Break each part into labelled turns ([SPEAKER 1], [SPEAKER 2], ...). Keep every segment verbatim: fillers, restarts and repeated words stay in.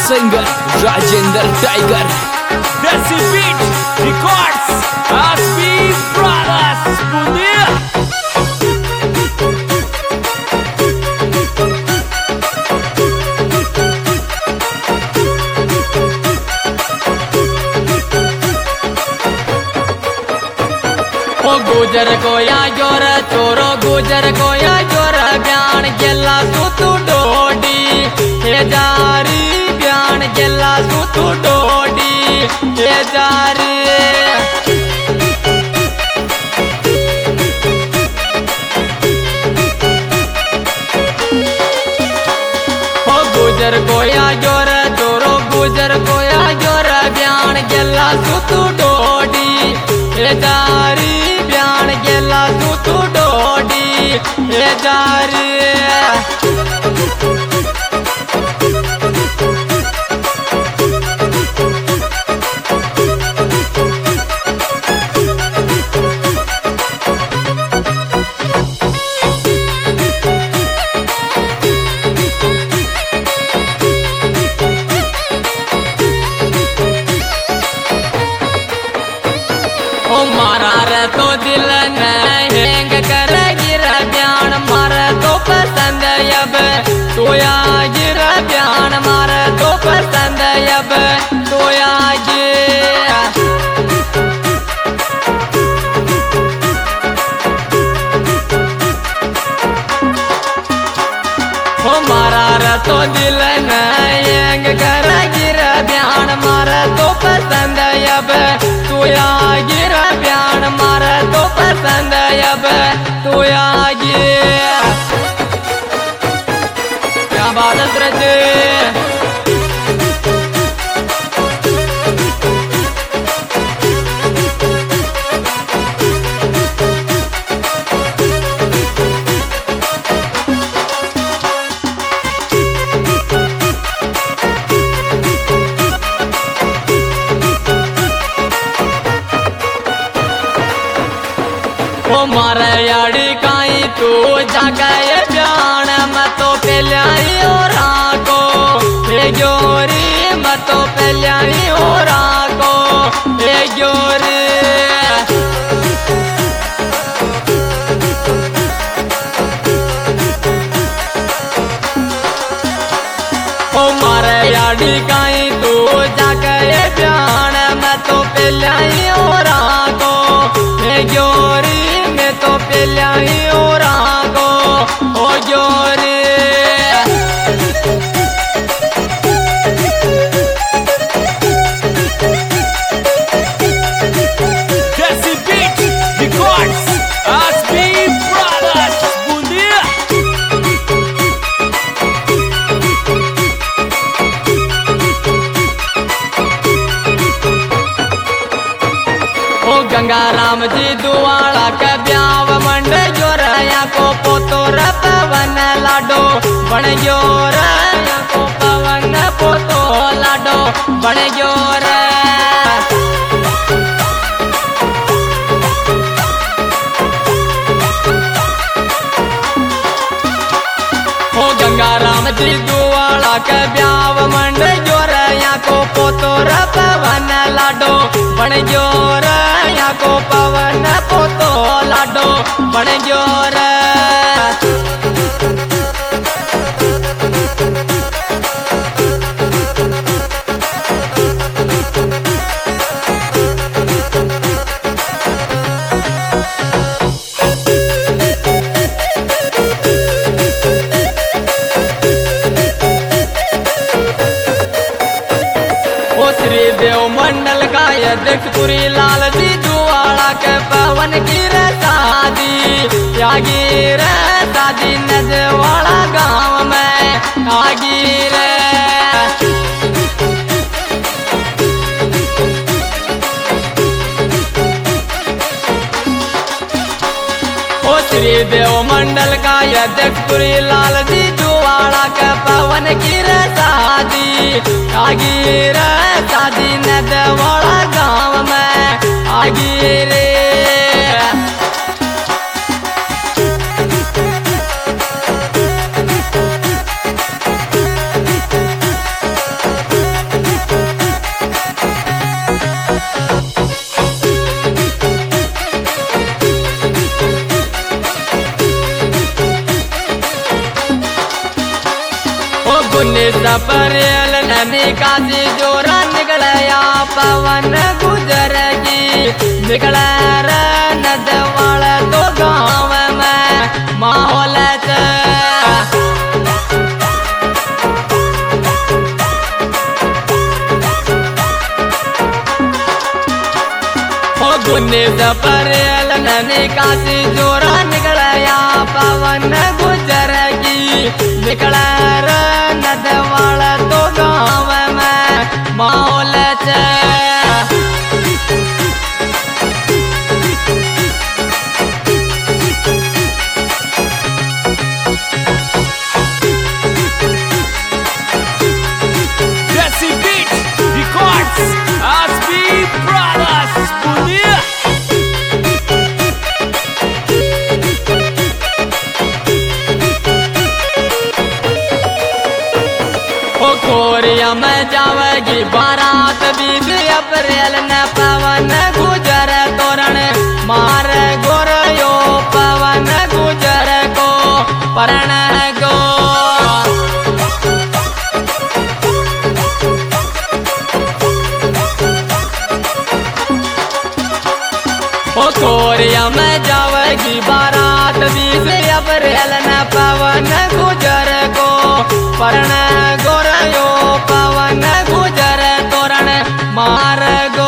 [SPEAKER 1] Singer Rajendra Tiger, Desi Beat Records, आसबी brothers Pune.
[SPEAKER 2] ओ गुजर गोया जोर चोरो गुजर गोया जोर ब्यान गेला सुतु डोडी हे जारी ब्यान गेला सुतु डोडी हे जारी। ओ गुजर गोया जोर चोरो गुजर गोया जोर ब्यान गेला सुतु डोडी हे जारी ब्यान गेला सुतु डोडी हे जारी। ओ मारा रे तो दिल ने हेंग कर गिर ब्यान मार तो पसंद अब तोया गिर ब्यान मार तो पसंद अब तोया गिर। ओ मारा रे तो दिल ने हेंग कर गिर ब्यान मार तो पसंद अब तोया गिर ब्यान मार तो पसंद अब तोया गिर। क्या बात है सूरज। ओ मारे याड़ी काई तू जागे ब्यान मैं तो पहले और आको हे गोरी मैं तो पहले और आको हे गोरी। ओ मारे याड़ी काई तू जागे ब्यान मैं तो पहले और आको हे गोरी तो पहले ही और आगो ओ जोरी।
[SPEAKER 1] देसी बीट रिकॉर्ड्स, आसबी ब्रदर्स पुणे।
[SPEAKER 2] ओ गंगा राम जी दुआला के ब्याव मंड जोरया को पोतो र पवन लाडो बन जोर को पवन पोतो लाडो बन जोर। ओ गंगा राम जी दुआला के ब्याव मंड जोरया को पोतो र पवन लाडो बन जोर को पवन पोतो लाडो बन जोर। ओ श्री देव मंडल का अध्यक्ष पुरी लाल जी जुआड़ा के पवन की रे शादी आगी रे शादी नजवाड़ा गाँव में आगी रे। ओ श्री देव मंडल का अध्यक्ष पुरी लाल जी जुआड़ा के पवन की रे शादी आगी रे शादी नजवाड़ा गाँव में आगी रे। गुन्नी सपरेल ननी काशी जोरा निकलया पवन गुजरगी निकल नद वाला तो गाँव में माहौल गुन्नी सपरेल ननी काशी जोरा निकलया पवन गुजरगी निकल नद वाला तो गाँव में माहौल
[SPEAKER 1] Desi Beat Records Asbi Brothers Bunia
[SPEAKER 2] खोरिया में जावेगी बारात बीस अप्रैल न पवन गुजर तोरण मार गोरयो पवन गुजर को परण गो ओ खोरिया में जावेगी बारात बीस अप्रैल न पवन गुजर को परण गोरयो पवन गुजर तोरण मार गो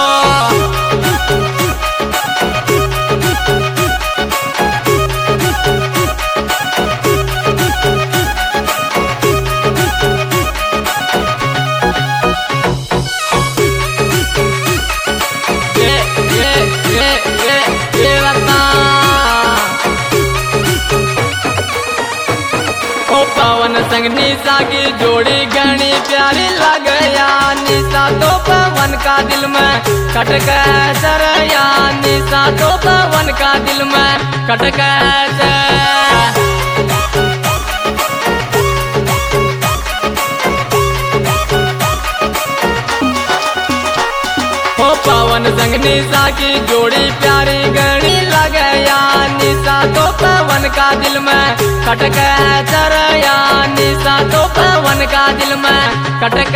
[SPEAKER 2] ये ये ये ये ये बता पवन संग निशा की जोड़ी घनी प्यारी लग या निशा तो पवन का दिल में खटक सरया निशा तो पवन का दिल में खटक ओ पवन संग निशा की जोड़ी प्यारी घनी लग या निशा तो पवन का दिल में खटक चरया निशा तो पवन का दिल में खटक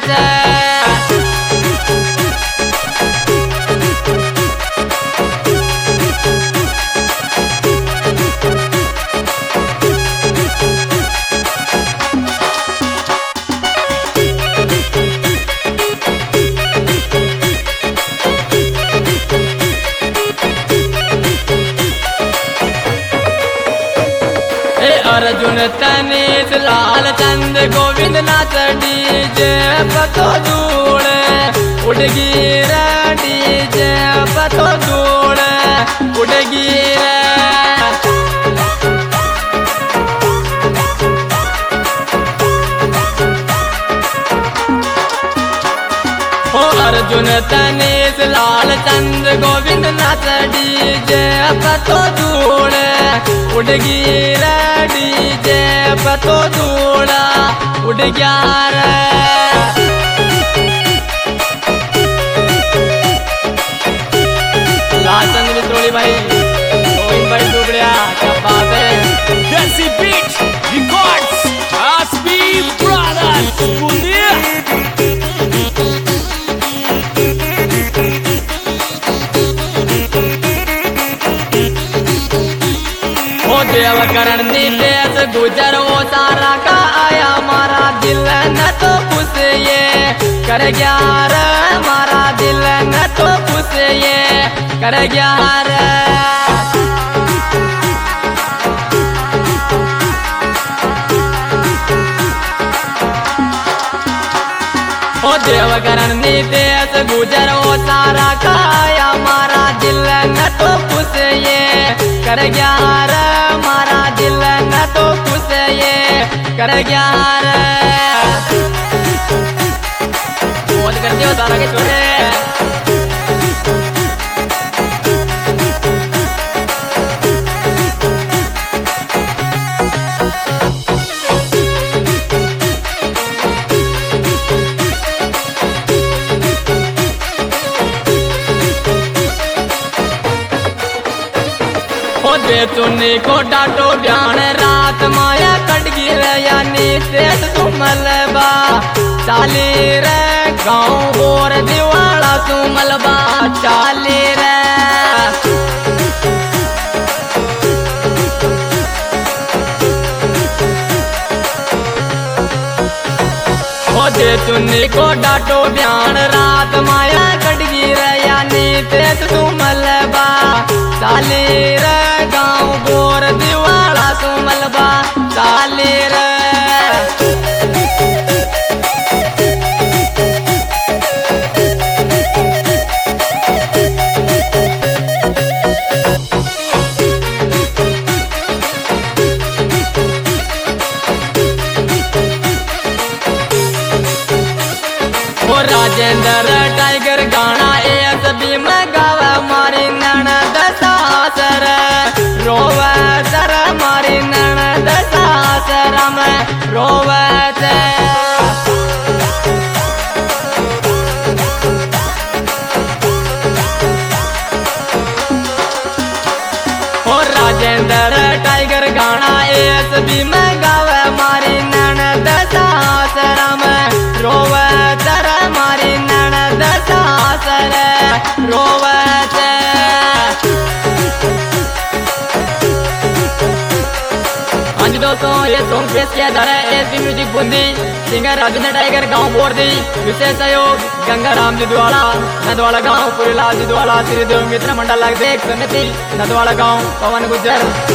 [SPEAKER 2] अर्जुन तनीस लाल चंद गोविंद नाच डीजे पतो जोड़ उड़ गिर डीजे पतो जोड़ उड़ गिर ओ अर्जुन तनीस लाल चंद गोविंद नाच डीजे पतो जोड़ उड़ गिर डीजे पतो जोड़ा उड़ गया लाचंद मित्रोली भाई गोविंद भाई डूबड़िया क्या बात है
[SPEAKER 1] Desi Beat Records Asbi Brothers Bunia
[SPEAKER 2] देव करण नितेश गुजर वो सारा का आया मारा दिल न तो खुश ये कर ग्यार मारा दिल न तो खुश ये कर ग्यार ओ देव करण नितेश गुजर वो सारा का आया मारा दिल न तो खुश ये कर ग्यार मारा दिल न तो खुश ये कर ग्यार बहुत करते हो तारा के छोटे दे तुन्नी को डाटो ध्यान रात माया कट गिर यानी तेज सुमलबा चाली रे गाँव बोर दिवाला सुमलबा चाली रे दे चुन्नी को डाटो ब्यान रात माया कटगी रे यानी तेज सुमलबा चाली रे गाँव बोर दिवाला सुमलबा चाली रे राजेंद्र टाइगर गाना एस बी में गावा मारी ननद सासर रोवे सर मारी ननद सासर में रोवे और राजेंद्र टाइगर गाना एस बी में गावा मारी ननद सासर में रोवे मारी ननद सासर रोवत हाँ जी दोस्तों ये सॉन्ग पेश किया जा रहा है SB music Bundi singer Rajendra Tiger गांव बोर्दी विशेष सहयोग गंगाराम जिदवाला नदवाला गांव पुरीलाल जिदवाला श्रीदेव मित्र मंडल देख समिति नदवाला गांव पवन गुजर।